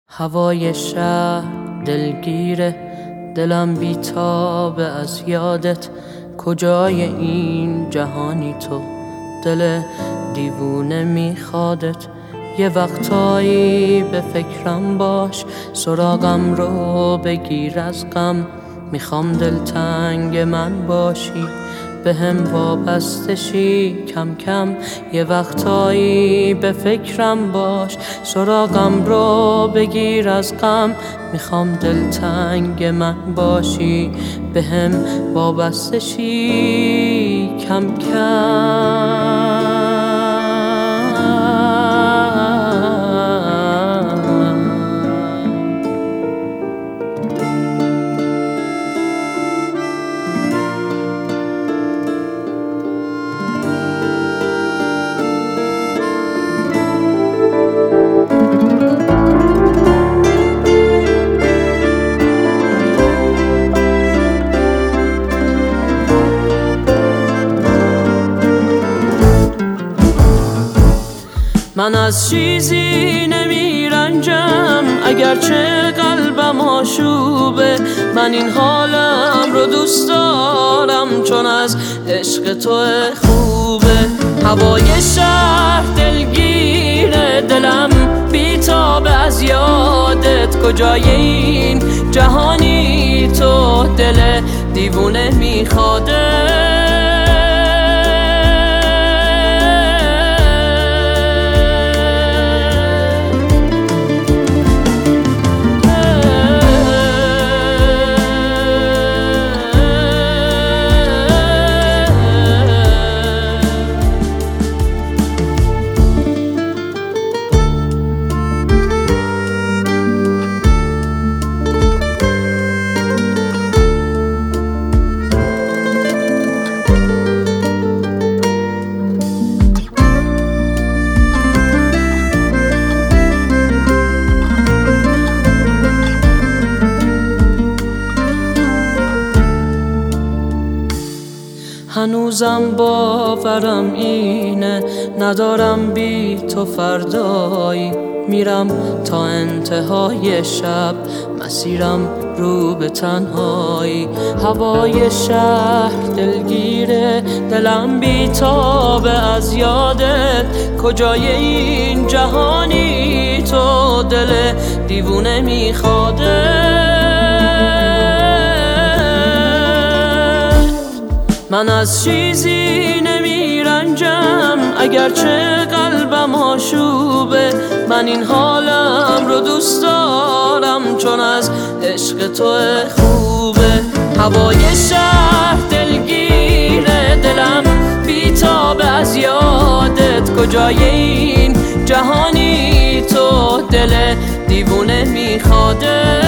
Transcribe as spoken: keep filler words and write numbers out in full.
هوای شهر دلگیره، دلم بیتابه از یادت. کجای این جهانی تو، دل دیوونه میخوادت. یه وقتایی به فکرم باش، سراغم رو بگیر از غم. میخوام دلتنگ من باشی، به هم وابسته شی کم کم. یه وقتایی به فکرم باش، سراغم رو بگیر از غم. میخوام دلتنگ من باشی، به هم وابسته شی کم کم. من از چیزی نمی رنجم، اگرچه قلبم آشوبه. من این حالم رو دوست دارم، چون از عشق تو خوبه. هوای شهر دلگیره، دلم بیتابه از یادت. کجای این جهانی تو، دل دیوونه میخواده. هنوزم باورم اینه، ندارم بی تو فردایی. میرم تا انتهای شب، مسیرم رو به تنهایی. هوای شهر دلگیره، دلم بیتابه از یادت. کجای این جهانی تو، دل دیوونه میخواده. من از چیزی نمی رنجم، اگرچه قلبم آشوبه. من این حالم رو دوست دارم، چون از عشق تو خوبه. هوای شهر دلگیره، دلم بیتابه از یادت. کجای این جهانی تو، دل دیوونه میخواده.